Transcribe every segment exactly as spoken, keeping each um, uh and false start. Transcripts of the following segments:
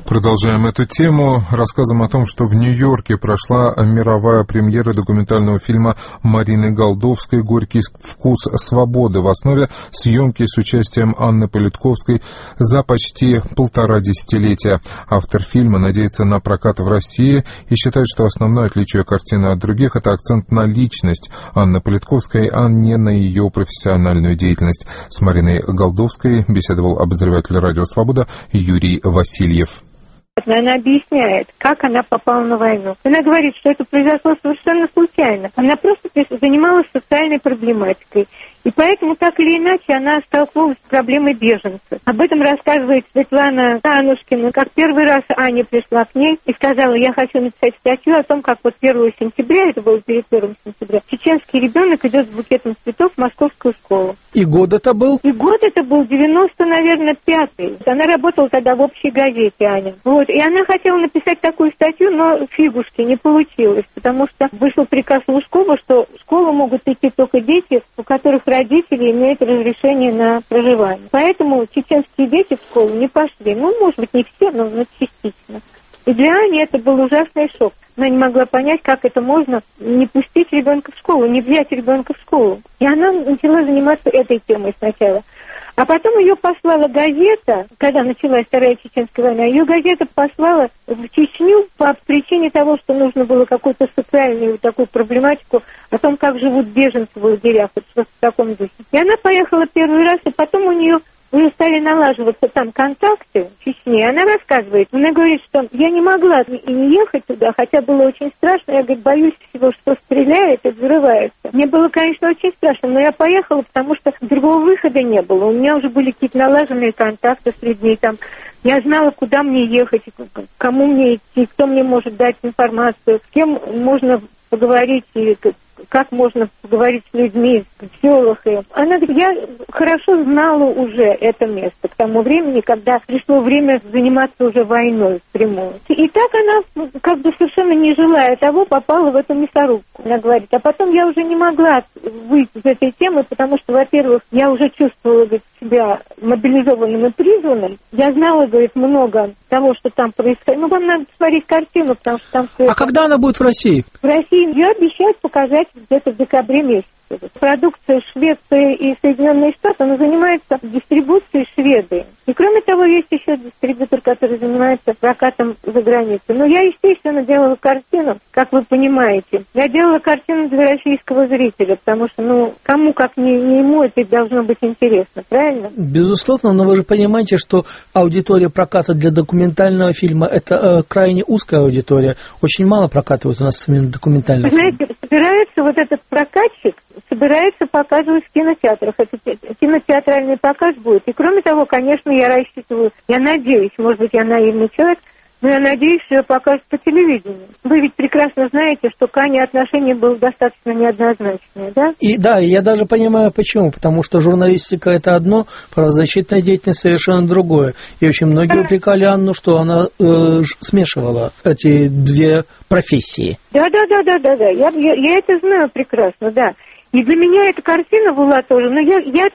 Продолжаем эту тему рассказом о том, что в Нью-Йорке прошла мировая премьера документального фильма Марины Голдовской «Горький вкус свободы». В основе съемки с участием Анны Политковской за почти полтора десятилетия. Автор фильма надеется на прокат в России и считает, что основное отличие картины от других – это акцент на личность Анны Политковской, а не на ее профессиональную деятельность. С Мариной Голдовской беседовал обозреватель «Радио Свобода» Юрий Васильев. Она объясняет, как она попала на войну. Она говорит, что это произошло совершенно случайно. Она просто занималась социальной проблематикой. И поэтому, так или иначе, она столкнулась с проблемой беженцев. Об этом рассказывает Светлана Анушкина, как первый раз Аня пришла к ней и сказала: я хочу написать статью о том, как вот первого сентября, это было перед первым сентября, чеченский ребенок идет с букетом цветов в московскую школу. И год это был? И год это был девяносто, наверное, пятый. Она работала тогда в общей газете, Аня. Вот. И она хотела написать такую статью, но фигушки, не получилось, потому что вышел приказ Лужкова, что в школу могут идти только дети, у которых родители имеют разрешение на проживание. Поэтому чеченские дети в школу не пошли. Ну, может быть, не все, но, но частично. И для Ани это был ужасный шок. Она не могла понять, как это можно не пустить ребенка в школу, не взять ребенка в школу. И она начала заниматься этой темой сначала. А потом ее послала газета, когда началась Вторая Чеченская война, ее газета послала в Чечню по причине того, что нужно было какую-то социальную такую проблематику о том, как живут беженцы в лагерях, вот что в таком духе. И она поехала первый раз, и потом у нее уже стали налаживаться там контакты в Чечне. Она рассказывает, она говорит, что я не могла и не ехать туда, хотя было очень страшно. Я, говорит, боюсь всего, что стреляет и взрывается. Мне было, конечно, очень страшно, но я поехала, потому что другого выхода не было. У меня уже были какие-то налаженные контакты с людьми там. Я знала, куда мне ехать, кому мне идти, кто мне может дать информацию, с кем можно поговорить и как можно поговорить с людьми в селах. Она говорит, я хорошо знала уже это место к тому времени, когда пришло время заниматься уже войной впрямую. И так она, как бы совершенно не желая того, попала в эту мясорубку, она говорит. А потом я уже не могла выйти из этой темы, потому что, во-первых, я уже чувствовала, говорит, себя мобилизованным и призванным. Я знала, говорит, много того, что там происходит. Ну, вам надо посмотреть картину, потому что там... А это... когда она будет в России? В России ее обещают показать где-то в декабре месяце. Продукция Швеции и Соединенные Штаты, она занимается дистрибуцией шведы. И кроме того, есть еще дистрибьютор, который занимается прокатом за границей. Но я, естественно, делала картину, как вы понимаете. Я делала картину для российского зрителя, потому что, ну, кому, как не, не ему, это должно быть интересно, правильно? Безусловно, но вы же понимаете, что аудитория проката для документального фильма – это э, крайне узкая аудитория. Очень мало прокатывают у нас именно документальных фильмов. Знаете, собирается вот этот прокатчик, собирается показывать в кинотеатрах. Это кинотеатральный показ будет. И кроме того, конечно, я рассчитываю, я надеюсь, может быть, я наивный человек, но я надеюсь, что ее покажут по телевидению. Вы ведь прекрасно знаете, что к Ане отношение было достаточно неоднозначное, да? И да, я даже понимаю, почему. Потому что журналистика – это одно, правозащитная деятельность совершенно другое. И очень многие упрекали Анну, что она э, смешивала эти две профессии. Да-да-да-да-да. Я, я, я это знаю прекрасно, да. И для меня эта картина была тоже, но я, я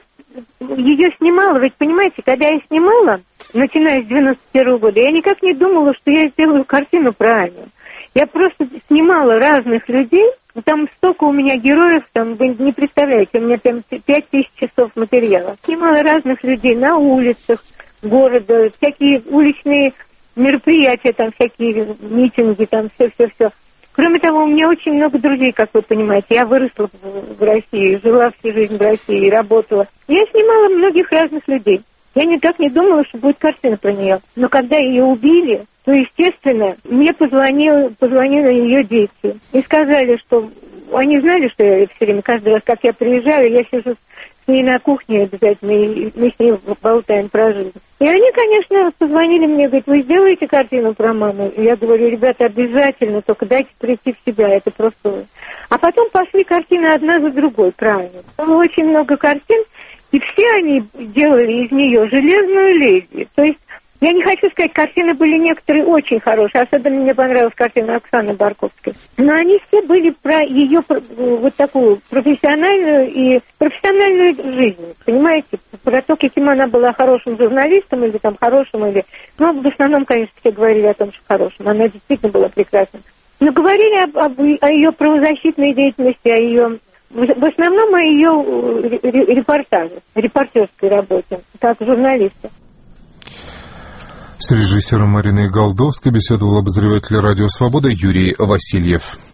ее снимала, ведь понимаете, когда я снимала, начиная с девяносто первого года, я никак не думала, что я сделаю картину про Аню. Я просто снимала разных людей, там столько у меня героев, там, вы не представляете, у меня там пять тысяч часов материала. Снимала разных людей на улицах города, всякие уличные мероприятия, там всякие митинги, там все-все-все. Кроме того, у меня очень много друзей, как вы понимаете. Я выросла в России, жила всю жизнь в России, работала. Я снимала многих разных людей. Я никак не думала, что будет картина про нее. Но когда ее убили, то, естественно, мне позвонили, позвонили ее дети. И сказали, что... Они знали, что я все время, каждый раз, как я приезжаю, я сижу с ней на кухне обязательно, и мы с ней болтаем про жизнь. И они, конечно, позвонили мне, говорят, вы сделаете картину про маму? И я говорю, ребята, обязательно, только дайте прийти в себя, это просто... А потом пошли картины одна за другой, правильно. Было очень много картин, и все они делали из нее железную леди. То есть Я не хочу сказать, картины были некоторые очень хорошие, особенно мне понравилась картина Оксаны Барковской. Но они все были про ее вот такую профессиональную и профессиональную жизнь, понимаете? Про то, каким она была хорошим журналистом или там хорошим, или... Ну, в основном, конечно, все говорили о том, что хорошим. Она действительно была прекрасна. Но говорили об, об, о ее правозащитной деятельности, о ее... В основном о ее репортаже, репортерской работе, как журналиста. С режиссером Мариной Голдовской беседовал обозреватель «Радио Свобода» Юрий Васильев.